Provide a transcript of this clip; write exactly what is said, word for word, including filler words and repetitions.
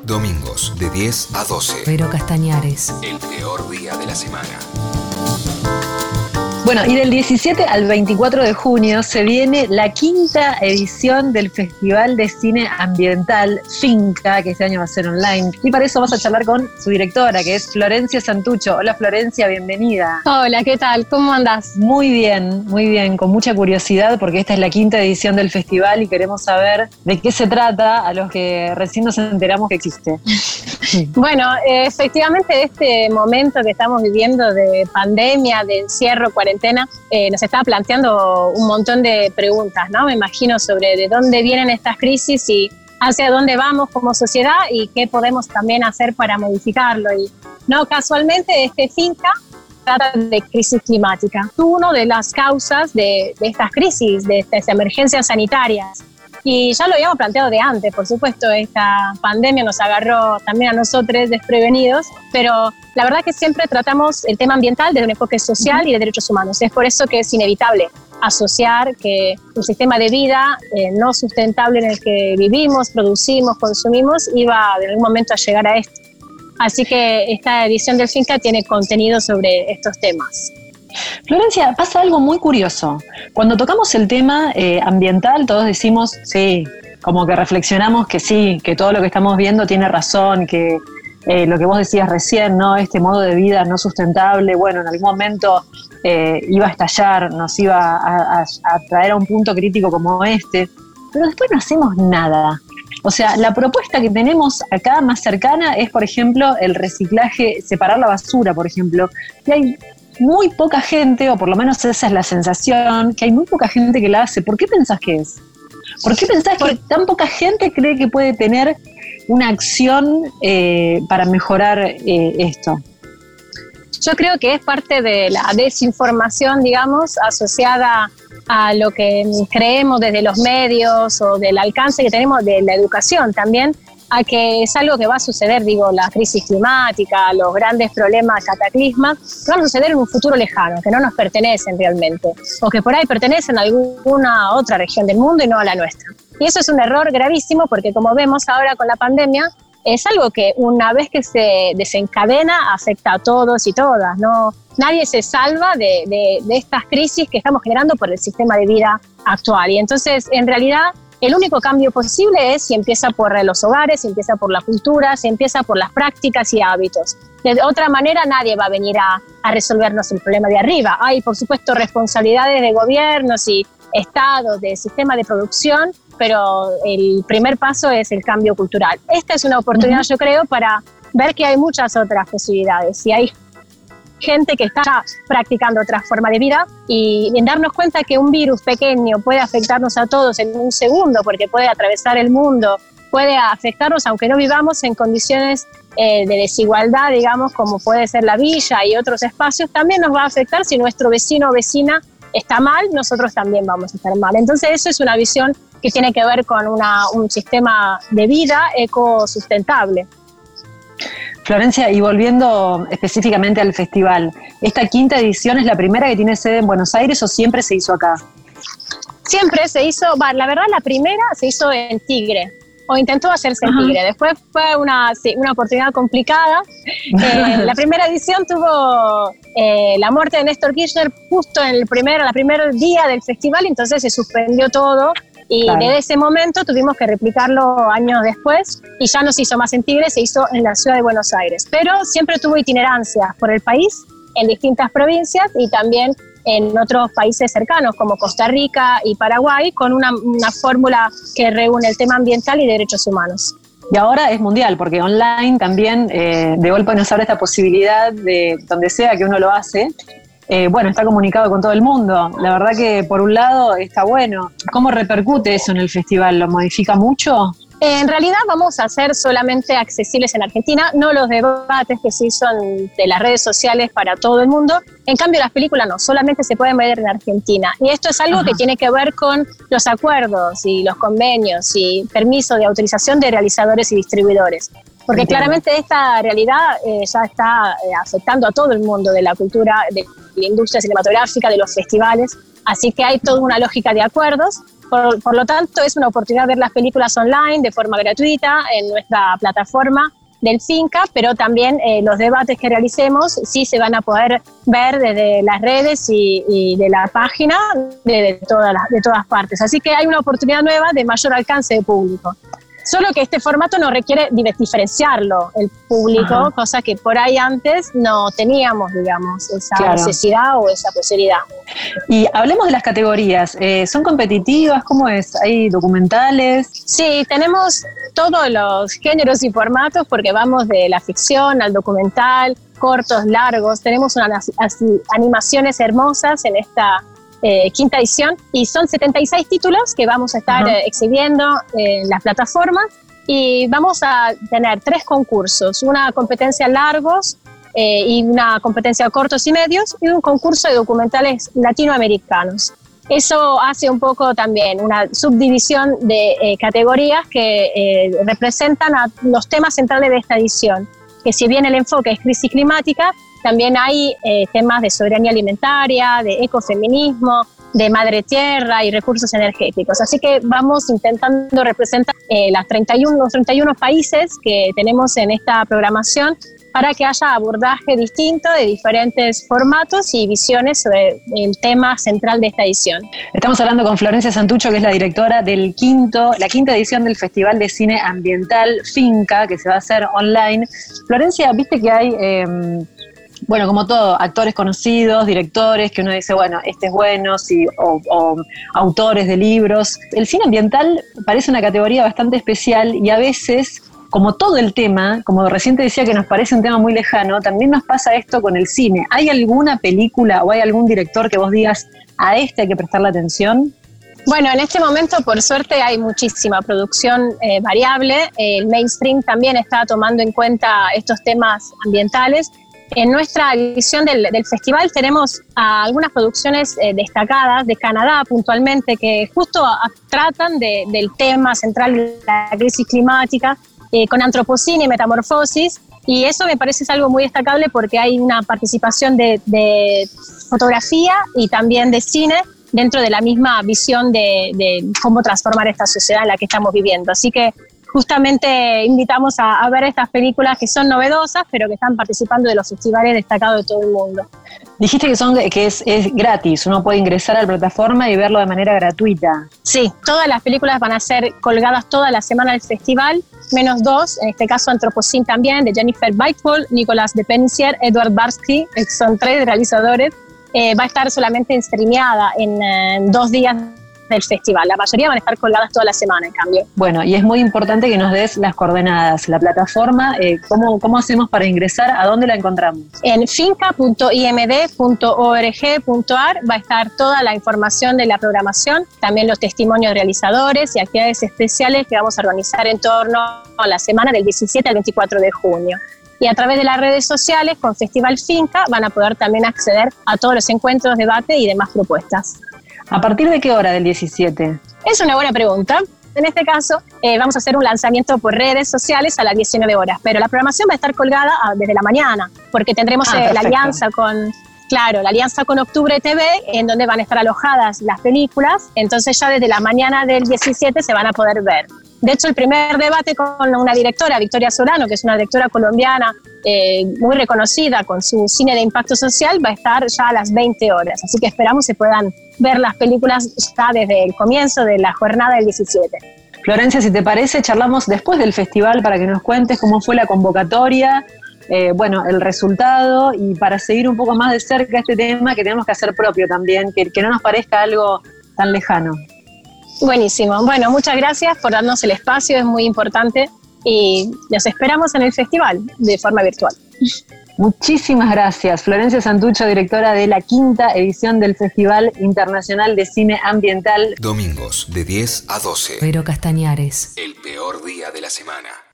Domingos de diez a doce. Vero Castañares. El peor día de la semana. Bueno, y del diecisiete al veinticuatro de junio se viene la quinta edición del Festival de Cine Ambiental Finca, que este año va a ser online. Y para eso vamos a charlar con su directora, que es Florencia Santucho. Hola Florencia, bienvenida. Hola, ¿qué tal? ¿Cómo andás? Muy bien, muy bien, con mucha curiosidad porque esta es la quinta edición del festival y queremos saber de qué se trata a los que recién nos enteramos que existe. Bueno, eh, efectivamente este momento que estamos viviendo de pandemia, de encierro, cuarentena, eh, nos está planteando un montón de preguntas, ¿no? Me imagino sobre de dónde vienen estas crisis y hacia dónde vamos como sociedad y qué podemos también hacer para modificarlo. Y no casualmente este Finca trata de crisis climática. Una de las causas de, de estas crisis, de estas emergencias sanitarias. Y ya lo habíamos planteado de antes, por supuesto, esta pandemia nos agarró también a nosotros desprevenidos, pero la verdad que siempre tratamos el tema ambiental desde un enfoque social y de derechos humanos. Es por eso que es inevitable asociar que un sistema de vida eh, no sustentable en el que vivimos, producimos, consumimos, iba en algún momento a llegar a esto. Así que esta edición del Finca tiene contenido sobre estos temas. Florencia, pasa algo muy curioso. Cuando tocamos el tema eh, ambiental, todos decimos, sí, como que reflexionamos que sí, que todo lo que estamos viendo tiene razón, que eh, lo que vos decías recién, ¿no? Este modo de vida no sustentable, bueno, en algún momento eh, iba a estallar, nos iba a, a, a traer a un punto crítico como este, pero después no hacemos nada. O sea, la propuesta que tenemos acá más cercana es, por ejemplo, el reciclaje, separar la basura, por ejemplo, y hay muy poca gente, o por lo menos esa es la sensación, que hay muy poca gente que la hace. ¿Por qué pensás que es? ¿Por qué pensás que tan poca gente cree que puede tener una acción eh, para mejorar eh, esto? Yo creo que es parte de la desinformación, digamos, asociada a lo que creemos desde los medios o del alcance que tenemos de la educación también, a que es algo que va a suceder, digo, la crisis climática, los grandes problemas, cataclismas, van a suceder en un futuro lejano, que no nos pertenecen realmente, o que por ahí pertenecen a alguna otra región del mundo y no a la nuestra. Y eso es un error gravísimo porque, como vemos ahora con la pandemia, es algo que una vez que se desencadena afecta a todos y todas, ¿no? Nadie se salva de, de, de estas crisis que estamos generando por el sistema de vida actual. Y entonces, en realidad, el único cambio posible es si empieza por los hogares, si empieza por la cultura, si empieza por las prácticas y hábitos. De otra manera, nadie va a venir a, a resolvernos el problema de arriba. Hay, por supuesto, responsabilidades de gobiernos y estados, de sistema de producción, pero el primer paso es el cambio cultural. Esta es una oportunidad, uh-huh. yo creo, para ver que hay muchas otras posibilidades. Y hay gente que está practicando otra forma de vida y en darnos cuenta que un virus pequeño puede afectarnos a todos en un segundo porque puede atravesar el mundo, puede afectarnos aunque no vivamos en condiciones eh, de desigualdad, digamos, como puede ser la villa y otros espacios, también nos va a afectar si nuestro vecino o vecina está mal, nosotros también vamos a estar mal. Entonces eso es una visión que tiene que ver con una, un sistema de vida ecosustentable. Florencia, y volviendo específicamente al festival, ¿esta quinta edición es la primera que tiene sede en Buenos Aires o siempre se hizo acá? Siempre se hizo, la verdad la primera se hizo en Tigre, o intentó hacerse en Tigre, después fue una, sí, una oportunidad complicada. Eh, la primera edición tuvo eh, la muerte de Néstor Kirchner justo en el primer, la primer día del festival, entonces se suspendió todo. Y claro. Desde ese momento tuvimos que replicarlo años después y ya no se hizo más en Tigre, se hizo en la ciudad de Buenos Aires. Pero siempre tuvo itinerancias por el país, en distintas provincias y también en otros países cercanos como Costa Rica y Paraguay, con una, una fórmula que reúne el tema ambiental y derechos humanos. Y ahora es mundial, porque online también eh, de golpe nos abre esta posibilidad de donde sea que uno lo hace. Eh, bueno, está comunicado con todo el mundo. La verdad que por un lado está bueno. ¿Cómo repercute eso en el festival? ¿Lo modifica mucho? En realidad vamos a hacer solamente accesibles en Argentina, no los debates que sí son de las redes sociales para todo el mundo. En cambio las películas no, solamente se pueden ver en Argentina. Y esto es algo Ajá. que tiene que ver con los acuerdos y los convenios y permiso de autorización de realizadores y distribuidores. Porque Entiendo. Claramente esta realidad eh, ya está eh, afectando a todo el mundo de la cultura, de la industria cinematográfica, de los festivales. Así que hay toda una lógica de acuerdos. por, por lo tanto es una oportunidad de ver las películas online de forma gratuita en nuestra plataforma del Finca, pero también eh, los debates que realicemos sí se van a poder ver desde las redes y, y de la página de, de, todas las, de todas partes. Así que hay una oportunidad nueva de mayor alcance de público. Solo que este formato no requiere diferenciarlo el público, ajá, cosa que por ahí antes no teníamos, digamos, esa claro. necesidad o esa posibilidad. Y hablemos de las categorías. Eh, ¿Son competitivas? ¿Cómo es? ¿Hay documentales? Sí, tenemos todos los géneros y formatos porque vamos de la ficción al documental, cortos, largos. Tenemos unas animaciones hermosas en esta Eh, quinta edición y son setenta y seis títulos que vamos a estar eh, exhibiendo en las plataformas y vamos a tener tres concursos, una competencia largos eh, y una competencia cortos y medios y un concurso de documentales latinoamericanos. Eso hace un poco también una subdivisión de eh, categorías que eh, representan a los temas centrales de esta edición, que si bien el enfoque es crisis climática, también hay eh, temas de soberanía alimentaria, de ecofeminismo, de madre tierra y recursos energéticos. Así que vamos intentando representar eh, las treinta y uno, los treinta y uno países que tenemos en esta programación para que haya abordaje distinto de diferentes formatos y visiones sobre el tema central de esta edición. Estamos hablando con Florencia Santucho, que es la directora del quinto, la quinta edición del Festival de Cine Ambiental Finca, que se va a hacer online. Florencia, viste que hay... Eh, Bueno, como todo, actores conocidos, directores, que uno dice, bueno, este es bueno, sí, o, o autores de libros. El cine ambiental parece una categoría bastante especial y a veces, como todo el tema, como recién te decía que nos parece un tema muy lejano, también nos pasa esto con el cine. ¿Hay alguna película o hay algún director que vos digas, a este hay que prestarle atención? Bueno, en este momento, por suerte, hay muchísima producción eh, variable. El mainstream también está tomando en cuenta estos temas ambientales. En nuestra edición del, del festival tenemos uh, algunas producciones eh, destacadas de Canadá puntualmente que justo a, tratan de, del tema central de la crisis climática eh, con antropocine y metamorfosis, y eso me parece es algo muy destacable porque hay una participación de, de fotografía y también de cine dentro de la misma visión de, de cómo transformar esta sociedad en la que estamos viviendo. Así que justamente invitamos a, a ver estas películas que son novedosas, pero que están participando de los festivales destacados de todo el mundo. Dijiste que, son, que es, es gratis, uno puede ingresar a la plataforma y verlo de manera gratuita. Sí, todas las películas van a ser colgadas toda la semana del festival, menos dos, en este caso Antropocene también, de Jennifer Beichtol, Nicolas de Pensier, Edward Barsky, son tres realizadores. Eh, va a estar solamente streameada en eh, dos días del festival. La mayoría van a estar colgadas toda la semana, en cambio. Bueno, y es muy importante que nos des las coordenadas, la plataforma, eh, ¿cómo, ¿cómo hacemos para ingresar? ¿A dónde la encontramos? En finca punto i m d punto org punto a r va a estar toda la información de la programación, también los testimonios de realizadores y actividades especiales que vamos a organizar en torno a la semana del diecisiete al veinticuatro de junio. Y a través de las redes sociales, con Festival Finca, van a poder también acceder a todos los encuentros, debate y demás propuestas. ¿A partir de qué hora del diecisiete? Es una buena pregunta. En este caso, eh, vamos a hacer un lanzamiento por redes sociales a las diecinueve horas, pero la programación va a estar colgada a, desde la mañana, porque tendremos ah, eh, la alianza con, claro, la alianza con Octubre T V, en donde van a estar alojadas las películas, entonces ya desde la mañana del diecisiete se van a poder ver. De hecho, el primer debate con una directora, Victoria Solano, que es una directora colombiana eh, muy reconocida con su cine de impacto social, va a estar ya a las veinte horas. Así que esperamos que puedan ver las películas ya desde el comienzo de la jornada del diecisiete. Florencia, si te parece, charlamos después del festival para que nos cuentes cómo fue la convocatoria, eh, bueno, el resultado, y para seguir un poco más de cerca este tema que tenemos que hacer propio también, que, que no nos parezca algo tan lejano. Buenísimo. Bueno, muchas gracias por darnos el espacio, es muy importante y los esperamos en el festival de forma virtual. Muchísimas gracias. Florencia Santucho, directora de la quinta edición del Festival Internacional de Cine Ambiental. Domingos de diez a doce. Vero Castañares. El peor día de la semana.